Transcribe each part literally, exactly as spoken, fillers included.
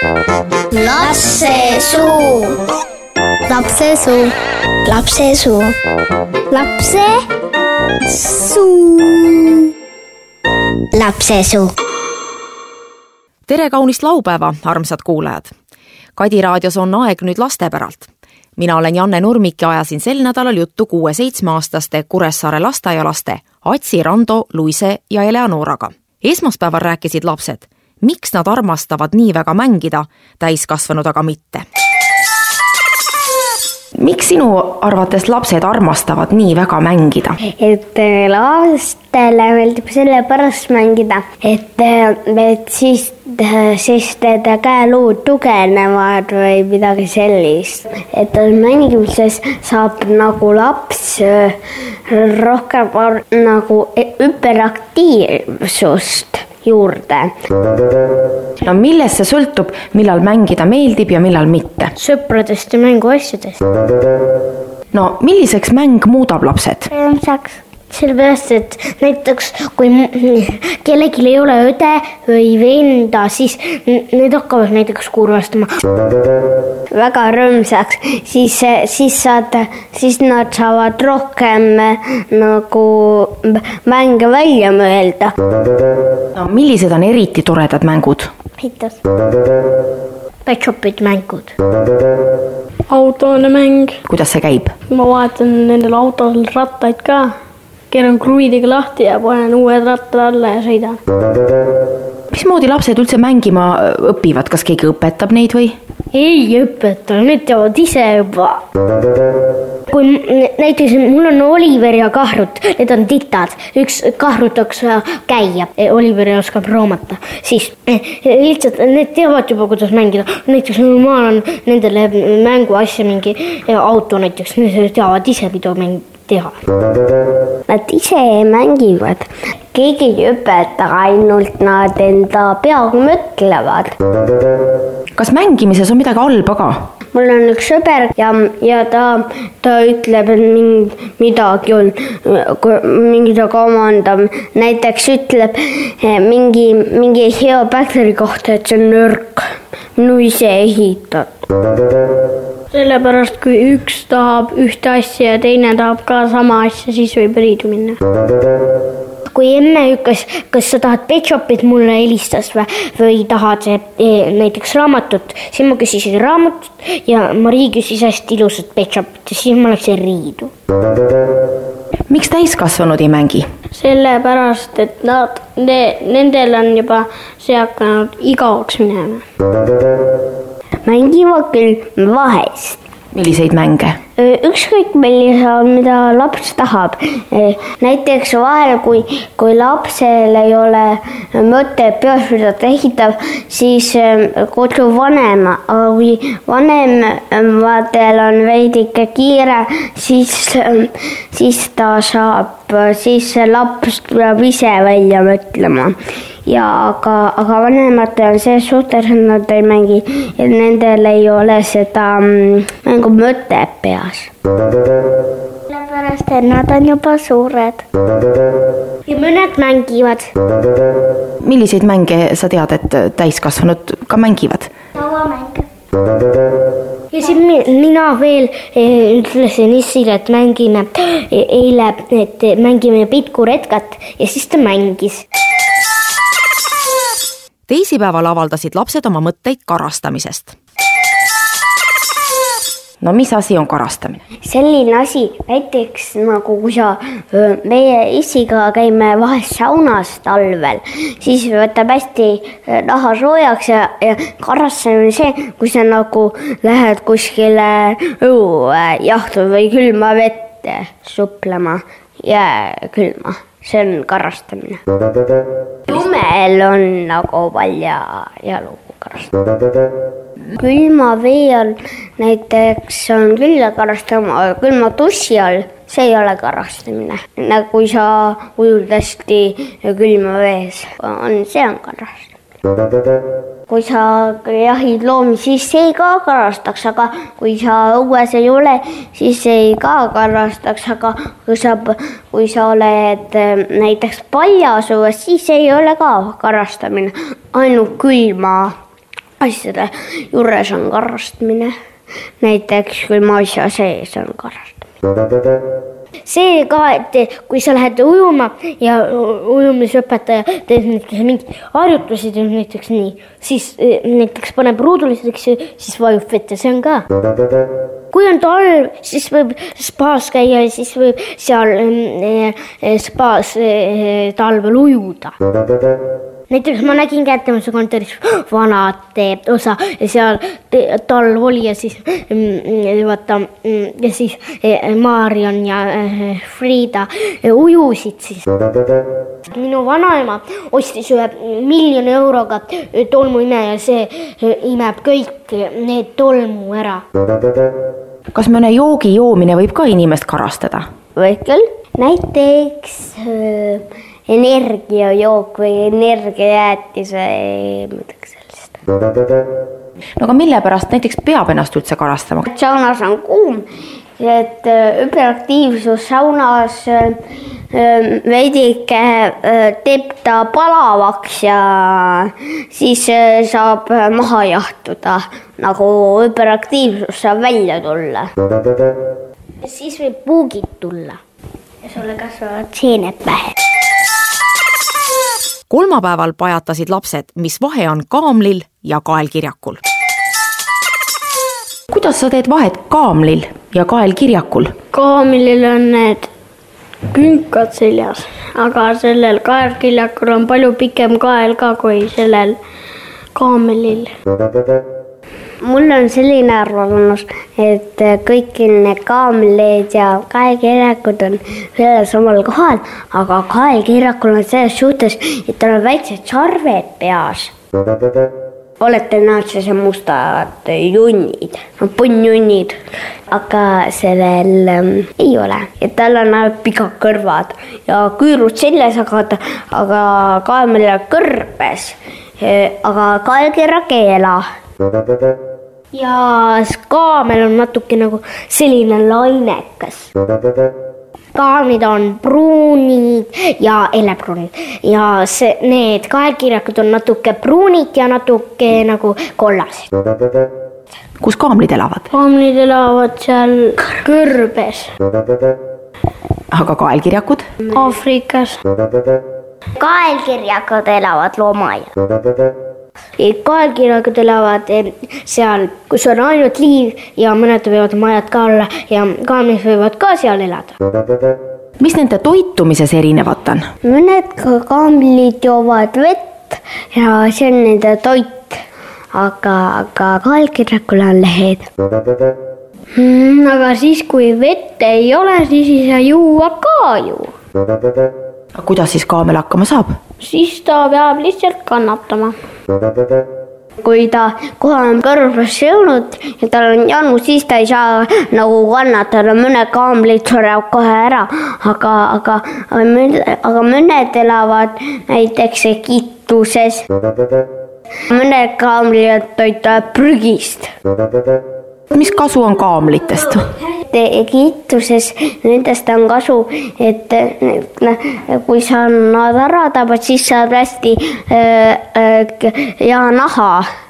Lapsesuu. Lapsesuu. Lapsesuu. Lapsesuu. Lapsesuu. Tere kaunist laupäeva, armsad kuulajad! Kadi raadios on aeg nüüd laste päralt. Mina olen Janne Nurmik ja ajasin sel nädalal juttu kuue-seitsmeaastaste Kuressaare lasteaialaste Atsi, Rando, Luise ja Eleonoraga. Esmaspäeval rääkisid lapsed, miks nad armastavad nii väga mängida, täiskasvanud aga mitte. Miks sinu arvates lapsed armastavad nii väga mängida? Et lastele meeldib selle pärast mängida, et, et siis, sest et käeluud tugevnevad või midagi sellist. Et mängimises saab nagu laps rohkem nagu hüperaktiivsust juurde. No millest see sõltub, millal mängida meeldib ja millal mitte? Sõpradest ja mänguasjadest. No milliseks mäng muudab lapsed? Rõõmsaks. Sellepärast, et näiteks kui kellelgi ei ole õde või venda, siis need hakkavad näiteks kurvastama. Väga rõõmsaks, siis, siis, saad, siis nad saavad rohkem nagu mänge välja mõelda. No, millised on eriti toredad mängud? Hitas. Petšopid mängud. Autone mäng. Kuidas see käib? Ma vaatan nendel autol rattaid ka. Keeran kruvidega lahti ja panen uued rattad alla ja sõidan. Mismoodi lapsed üldse mängima õpivad? Kas keegi õpetab neid või? Ei õpeta, need teavad ise juba. Kui näiteks mul on Oliver ja Kahrut, need on titad. Üks Kahrut oleks käia, Oliver ei oskab roomata. Siis lihtsalt need teavad juba, kuidas mängida. Näiteks ma olen nendele mängu asja mingi auto näiteks, need teavad ise pidu mängida. Teha. Nad ise mängivad. Keegi ei õpeta, ainult nad enda peaga mõtlevad. Kas mängimises on midagi halba ka? Mul on üks sõber ja, ja ta, ta ütleb, et midagi on, mingi ta komandab. Näiteks ütleb mingi, mingi hea bakteri kohta, et see on nõrk. Minu ise ehitad. Sellepärast, kui üks tahab ühte asja ja teine tahab ka sama asja, siis võib riidu minna. Kui emme ütles, kas sa tahad petšopit mulle helistas või, või tahad näiteks raamatut, siis ma küsisin raamatut ja Marii küsis hästi ilusat petšopit ja siis ma läksin riidu. Miks täiskasvanud ei mängi? Sellepärast, et nad, ne, nendel on juba see hakanud igavaks minema. Mängivad küll vahest. Milliseid mänge? Ükskõik millise, mida laps tahab. Näiteks vahel, kui, kui lapsel ei ole mõte peas, mida ta ehitab, siis kodu vanema. Aga kui vanematel on veidike kiire, siis, siis ta saab, siis laps peab ise välja mõtlema. Ja aga, aga vanemate on see suhtes, et nad ei mängi, et nendel ei ole seda mängu mõte peas. Sellepärast, et nad on juba suured. Ja mõned mängivad. Milliseid mänge sa tead, et täiskasvanud ka mängivad? Lauamäng. Ja siis mina veel ütlesin Issile, et mängime eile, et mängime pitkuretkat ja siis ta mängis. Teisipäeval avaldasid lapsed oma mõtteid karastamisest. No mis asi on karastamine? Selline asi, näiteks nagu kui sa meie isiga käime vahest saunas talvel, siis võtab hästi naha soojaks ja, ja karastamine see, kui sa nagu lähed kuskile õuejahtu või külma vette suplema jääkülma. See on karastamine. Lumel on nagu palja jalu karastamine. Külma vee all näiteks on küll karastama, aga külma tussi all see ei ole karastamine. Nagu kui sa ujud hästi külma vees, on, see on karastamine. Kui sa jahid loomi, siis see ei ka karastaks, aga kui sa õues ei ole, siis ei ka karastaks, aga kui sa, kui sa oled näiteks paljas õues, siis ei ole ka karastamine, ainult külma asjade juures on karastamine. Näiteks kui maasja sees on karastamine. See ka, et kui sa lähed ujuma ja ujumisõpetaja teeb näiteks mingi harjutusi, näiteks nii, siis näiteks paneb ruuduliseks, siis vajub vette, see on ka. Kui on talv, siis võib spaas käia ja siis võib seal spaas talvel ujuda. Näiteks ma nägin kättemuse kontoris vanad teeb osa ja seal talv oli ja siis, vaata, ja siis Marion ja Frida ujusid siis. Minu vanaema ostis ühe miljoni euroga tolmuime ja see imeb kõik need tolmu ära. Kas mõne joogi joomine võib ka inimest karastada? Võib küll. Näiteks energiajook või energiajäätis või midagi sellist. No aga mille pärast näiteks peab ennast üldse karastama? Saunas on kuum, et hüperaktiivsus saunas veidike teeb ta palavaks ja siis saab maha jahtuda, nagu hüperaktiivsus saab välja tulla. Siis võib puugid tulla ja sulle kasvavad seened pähe. Kolmapäeval pajatasid lapsed, mis vahe on kaamlil ja kaelkirjakul. Kuidas sa teed vahet kaamlil ja kaelkirjakul? Kaamlil on need künkad seljas, aga sellel kaelkirjakul on palju pikem kael ka kui sellel kaamlil. Mul on selline arvamus, et kõik need kaamlid ja kaelkirjakud on selles omal kohal, aga kaelkirjakul on selles suhtes, et tal on väiksed sarved peas. Olete näod see mustad junnid, no punnjunnid, aga sellel ähm, ei ole. Ja tal on pikad kõrvad ja küürud seljas, aga, aga kaamlil on kõrbes, aga kaelkirja keela. Ja kaamel on natuke nagu selline lainekas. Kaamlid on pruunid ja hellepruunid ja see, need kaelkirjakud on natuke pruunid ja natuke nagu kollased. Kus kaamlid elavad? Kaamlid elavad seal kõrbes. Aga kaelkirjakud? Aafrikas. Kaelkirjakud elavad loomaaial. Kaelkirjakud elavad seal, kus on ainult liiv ja mõned võivad majad ka olla ja kaamlis võivad ka seal elada. Mis nende toitumises erinevat on? Mõned kaamlid joovad vett ja see on nende toit, aga, aga kaelkirjakul on lehed. Hmm, aga siis, kui vett ei ole, siis ei saa juua ka ju. Kuidas siis kaamel hakkama saab? Siis ta peab lihtsalt kannatama. Kui ta kohe on kõrbes jõudnud ja tal on janu, siis ta ei saa nagu kannatada. Mõned kaamlid surevad kohe ära, aga, aga, aga mõned elavad näiteks Egiptuses. Mõned kaamlid toitavad prügist. Mis kasu on kaamlitest? Egiptuses nendest on kasu, et kui sa nad ära tabad, siis saab hästi hea naha.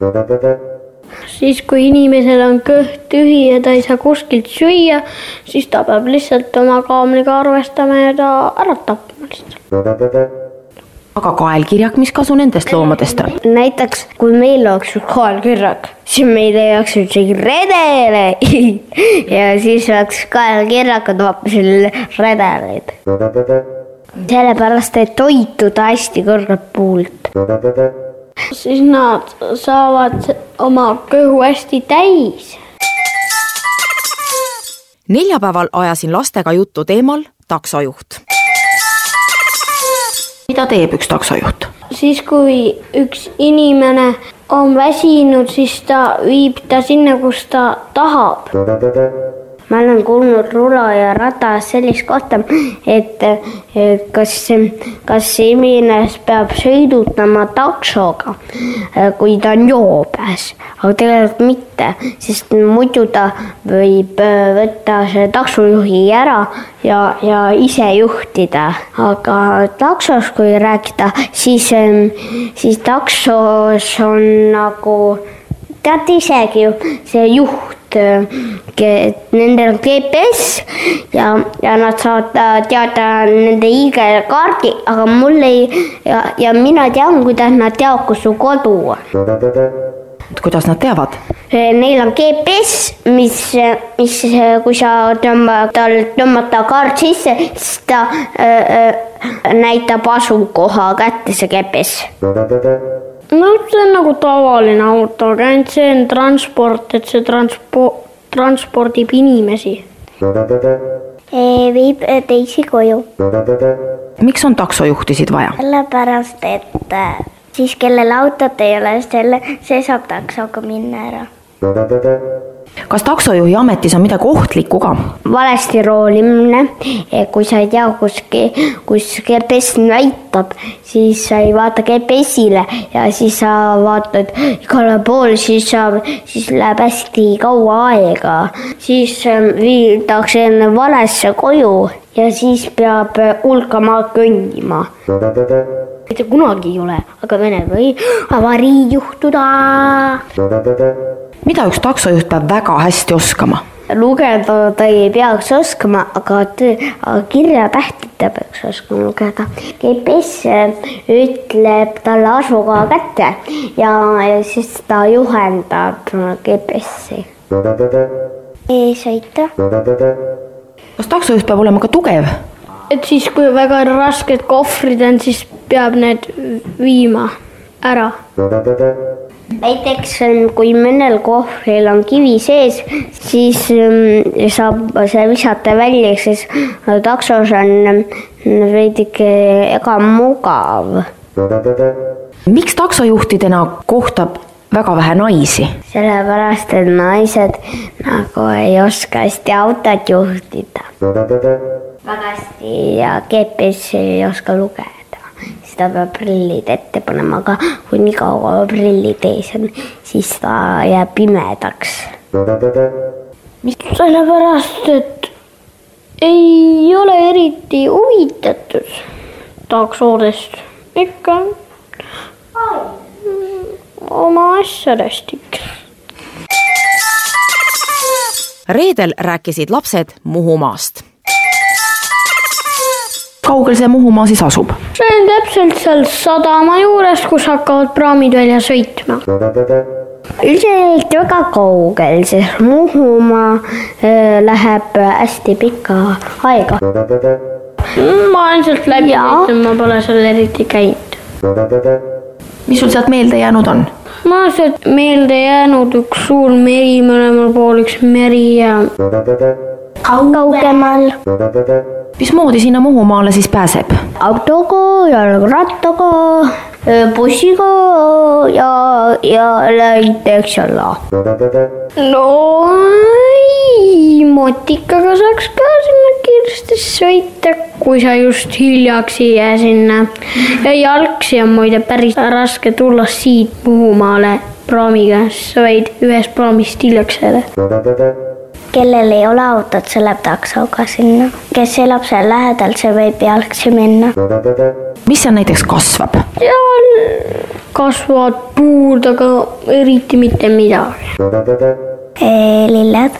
Siis kui inimesel on kõht tühi ja ta ei saa kuskilt süüa, siis ta peab lihtsalt oma kaamliga arvestama ja ta ära tapma lihtsalt. Aga kaelkirjak, mis kasu nendest loomadest on? Näiteks, kui meil oleks kaelkirjak, siis meil ei oleks üldsegi redele ja siis oleks kaelkirjakud hoopis redeleid. Sellepärast, et toituda hästi kõrgelt puult. Siis nad saavad oma kõhu hästi täis. Neljapäeval ajasin lastega juttu teemal taksojuht. Mida teeb üks taksojuht? Siis kui üks inimene on väsinud, siis ta viib ta sinna, kus ta tahab. ma olen kuulnud Rulo ja Ratas sellist kohta, et kas, kas inimene peab sõidutama taksoga, kui ta on joobes, aga tegelikult mitte, sest muidu ta võib võtta see taksojuhi ära ja, ja ise juhtida. Aga taksos, kui rääkida, siis, siis taksos on nagu, tead isegi ju see juht, nendel on G P S ja, ja nad saavad teada nende I G-kaardi, aga mul ei, ja, ja mina tean, kuidas nad teavad, kus su kodu on. Kuidas nad teavad? Neil on G P S, mis, mis kui sa tõmbad, tal tõmbata kaart sisse, siis ta äh, näitab asukoha kätte see G P S. No see on nagu tavaline auto, aga ainult see on transport, et see transpo- transpordib inimesi. Viib teisi koju. Miks on taksojuhtisid vaja? Sellepärast, et siis kellel autot ei ole, selle, see saab taksoga minna ära. Kas taksojuhi ametis on midagi ohtlikku ka? Valesti roolimine, kui sa ei tea, kus, kus G P S näitab, siis sa ei vaata G P S-ile ja siis sa vaatad igale pool, siis, sa, siis läheb hästi kaua aega. Siis viidakse enne valesse koju ja siis peab hulkama kõndima. Mitte kunagi ei ole, aga vene või avarii juhtuda. Mida üks taksojuht peab väga hästi oskama? Lugeda ta ei peaks oskama, aga, aga kirjatähti ta peaks oskama lugeda. G P S ütleb talle asukoha kätte ja, ja siis ta juhendab G P S-i. Ei sõita. Kas taksojuht peab olema ka tugev? Et siis, kui väga rasked kohvrid on, siis peab need viima ära. Näiteks kui mõnel kohvril on kivi sees, siis saab see visata välja, siis taksos on veidike ega mugav. Miks taksojuhtidena kohtab väga vähe naisi? Sellepärast, et naised nagu ei oska hästi autot juhtida. Väga hästi ja G P S ei oska lugeda. Ta peab prillid ette panema, aga kui nii kaua prillid ees on, siis ta jääb pimedaks. Sellepärast, et ei ole eriti huvitatud taksodest. Ikka oma asjadest ikka. Reedel rääkisid lapsed Muhumaast. Kaugel see Muhumaa siis asub? See on täpselt seal sadama juures, kus hakkavad praamid välja sõitma. Üldiselt väga kaugel, sest Muhumaa läheb hästi pikka aega. Ma olen sealt läbi sõitnud, ma pole seal eriti käinud. Mis sul sealt meelde jäänud on? Ma olen sealt meelde jäänud üks suur meri, mõlemal pool üks meri ja kaugemal. Mismoodi sinna Muhumaale siis pääseb? Autoga, jalgrattaga, bussiga ja, ja näiteks jala. No ei, motikaga saaks ka sinna kiiresti sõita, kui sa just hiljaks ei jää sinna. Ja jalgsi on muide päris raske tulla siit Muhumaale praamiga, sa võid ühest praamist hiljaks jääda. Kellel ei ole autot, see läheb taksoga sinna. Kes elab seal lähedal, see võib jalgsi minna. Mis seal näiteks kasvab? Seal kasvavad puud, aga eriti mitte midagi. Lilled,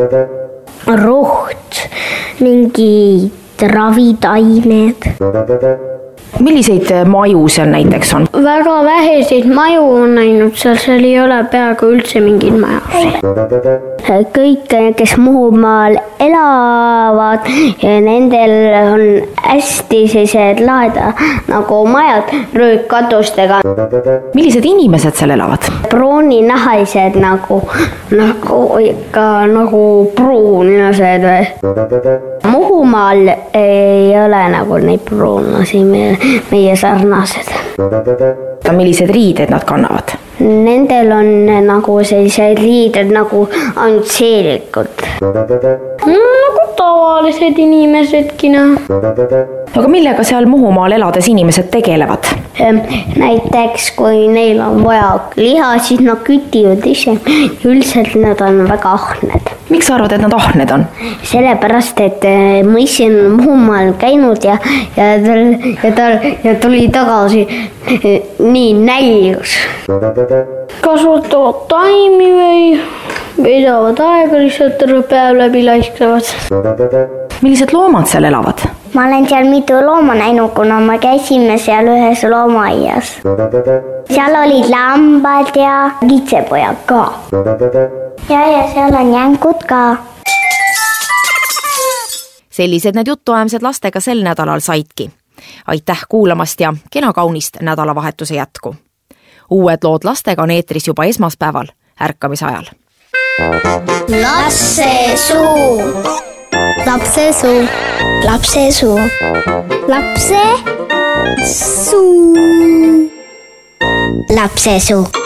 roht, mingid ravitained. Milliseid maju seal näiteks on? Väga väheseid maju on ainult seal, seal ei ole peaaegu üldse mingeid majusid. Kõik, kes Muhumaal elavad, nendel on hästi sellised laheda nagu majad röökkatustega. Millised inimesed seal elavad? Pruuninahalised nagu, nagu ikka nagu pruuninased või? Muhumaal ei ole nagu neid pruunasi meie, meie sarnased. Millised riided nad kannavad? nendel on nagu sellised riided nagu ainult seelikud. Nagu tavalised inimesedki. Aga millega seal Muhumaal elades inimesed tegelevad? Näiteks kui neil on vaja liha, siis nad kütivad ise. Üldiselt nad on väga ahned. Miks sa arvad, et nad ahned on? Sellepärast, et ma ise olen Muhumaal käinud ja, ja, tal, ja, tal, ja tuli tagasi nii näljus. Kasvatavad taimi või veedavad aega lihtsalt terve päev läbi laiskavad. Millised loomad seal elavad? Ma olen seal mitu looma näinud, kuna me käisime seal ühes loomaaias. Seal olid lambad ja kitsepojad ka. Ja, ja seal on jänkud ka. Sellised need jutuajamised lastega sel nädalal saidki. Aitäh kuulamast ja kena kaunist nädalavahetuse jätku. Uued lood lastega on eetris juba esmaspäeval ärkamise ajal. Lapsesuu. Lapsesuu. Lapsesuu. Lapsesuu. Lapsesuu.